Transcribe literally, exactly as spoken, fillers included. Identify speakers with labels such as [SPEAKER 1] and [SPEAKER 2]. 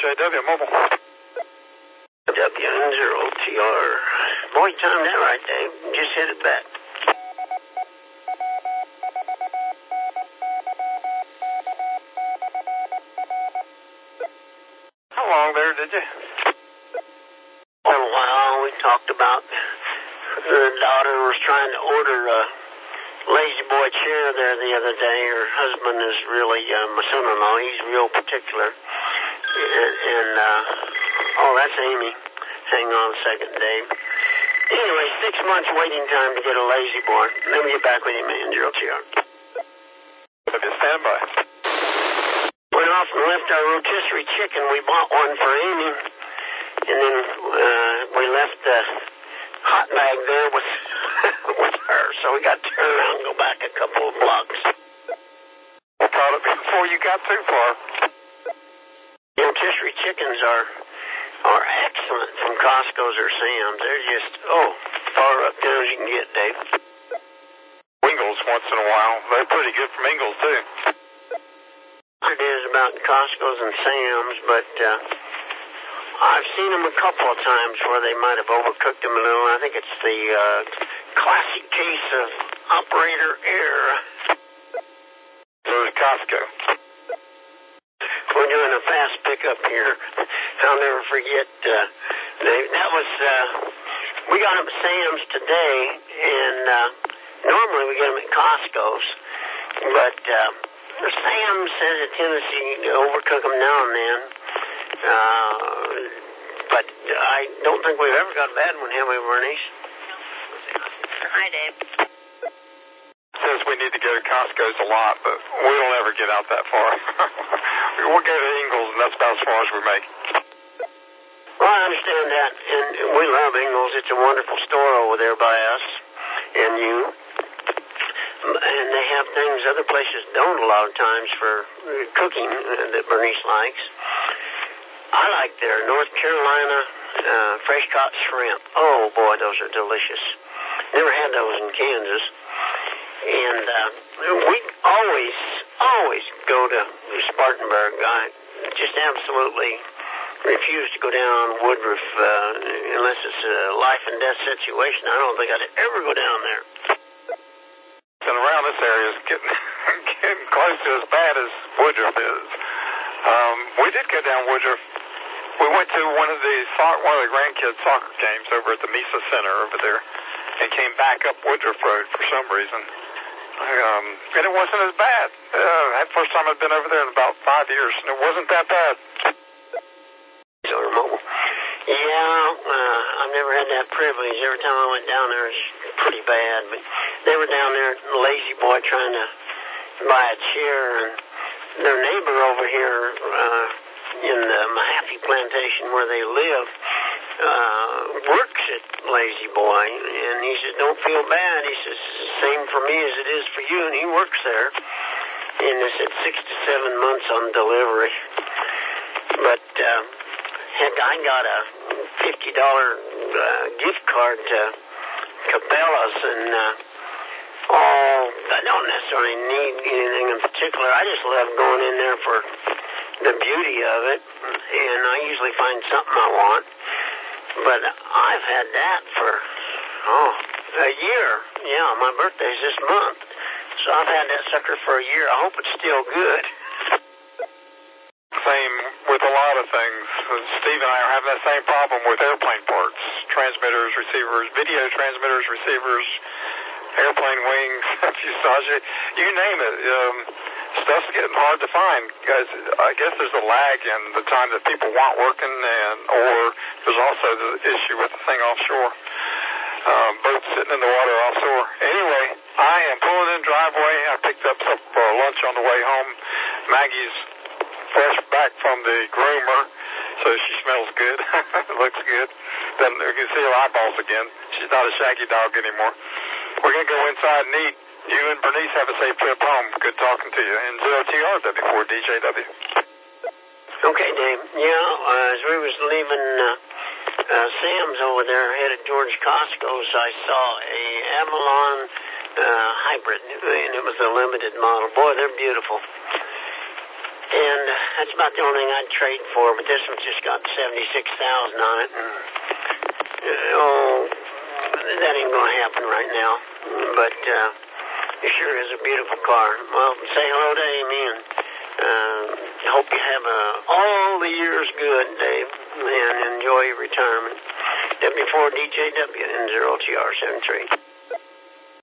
[SPEAKER 1] J W Mobile.
[SPEAKER 2] W N zero T R. Boy, you timed that right, Dave. Just hit it back.
[SPEAKER 1] How long there, did you?
[SPEAKER 2] A little while. We talked about the daughter was trying to order a lazy boy chair there the other day. Her husband is really, uh, my son-in-law, he's real particular. And, and uh, oh, that's Amy. Hang on a second, Dave. Anyway, six months waiting time to get a lazy boy. Let me get back with you, man. Zero T R.
[SPEAKER 1] Stand by.
[SPEAKER 2] Went off and left our rotisserie chicken. We bought one for Amy. And then uh, we left the hot bag there with, with her. So we got to turn around and go back a couple of blocks.
[SPEAKER 1] What product before you got too far?
[SPEAKER 2] Rotisserie chickens are are excellent from Costco's or Sam's. They're just, oh, far up there as you can get, Dave.
[SPEAKER 1] Ingles once in a while. They're pretty good from Ingles, too.
[SPEAKER 2] It is about Costco's and Sam's, but uh, I've seen them a couple of times where they might have overcooked them a little. I think it's the uh, classic case of operator error.
[SPEAKER 1] So is Costco.
[SPEAKER 2] We're doing a fast pickup here. I'll never forget. Uh, they, that was, uh, we got them at Sam's today, and uh, normally we get them at Costco's, but uh, Sam's has a tendency to overcook them now and then. Uh, but I don't think we've ever got a bad one, have we, Bernice?
[SPEAKER 3] No. Hi, Dave.
[SPEAKER 1] Says we need to go to Costco's a lot, but we don't ever get out that far. We'll go to Ingles, and that's about as far as we make.
[SPEAKER 2] Well, I understand that, and we love Ingles. It's a wonderful store over there by us and you. And they have things other places don't a lot of times for cooking that Bernice likes. I like their North Carolina uh, fresh caught shrimp. Oh, boy, those are delicious. Never had those in Kansas. And uh, we always, always go to Spartanburg. I just absolutely refuse to go down Woodruff uh, unless it's a life and death situation. I don't think I'd ever go down there.
[SPEAKER 1] And around this area is getting, getting close to as bad as Woodruff is. Um, we did go down Woodruff. We went to one of the one of the grandkids' soccer games over at the Mesa Center over there, and came back up Woodruff Road for some reason. Um, and it wasn't as bad. Uh, that first time I'd been over there in about five years, and it wasn't that bad.
[SPEAKER 2] Yeah, uh, I've never had that privilege. Every time I went down there, it was pretty bad. But they were down there, lazy boy, trying to buy a chair, and their neighbor over here uh, in the Mahaffey plantation where they live uh, works at Lazy Boy, and he said, "Don't feel bad." He says, "Same for me as it is for you," and he works there. And they said six to seven months on delivery. But uh, heck, I got a fifty dollar uh, gift card to Cabela's, and uh, oh, I don't necessarily need anything in particular. I just love going in there for the beauty of it, and I usually find something I want. But I've had that for, oh, a year. Yeah, my birthday's this month. So I've had that sucker for a year. I hope it's still good.
[SPEAKER 1] Same with a lot of things. Steve and I are having that same problem with airplane parts. Transmitters, receivers, video transmitters, receivers, airplane wings, fuselage, you name it. Um, stuff's getting hard to find. Guys, I guess there's a lag in the time that people want working, and or there's also the issue with the thing offshore. Um, boats sitting in the water offshore. Anyway, I am pulling in driveway. I picked up some for lunch on the way home. Maggie's fresh back from the groomer, so she smells good. Looks good. Then you can see her eyeballs again. She's not a shaggy dog anymore. We're going to go inside and eat. You and Bernice have a safe trip home. Good talking to you. And zero T R W four D J W.
[SPEAKER 2] Okay, Dave. Yeah, uh, as we was leaving uh, uh, Sam's over there, headed towards Costco's, I saw a Avalon uh, hybrid, and it was a limited model. Boy, they're beautiful. And uh, that's about the only thing I'd trade for, but this one's just got seventy-six thousand on it. And, uh, oh, that ain't going to happen right now. But uh, it sure is a beautiful car. Well, say hello to Amy, and uh, hope you have uh, all the years good, Dave, and enjoy your retirement. W four D J W N zero T R seven three.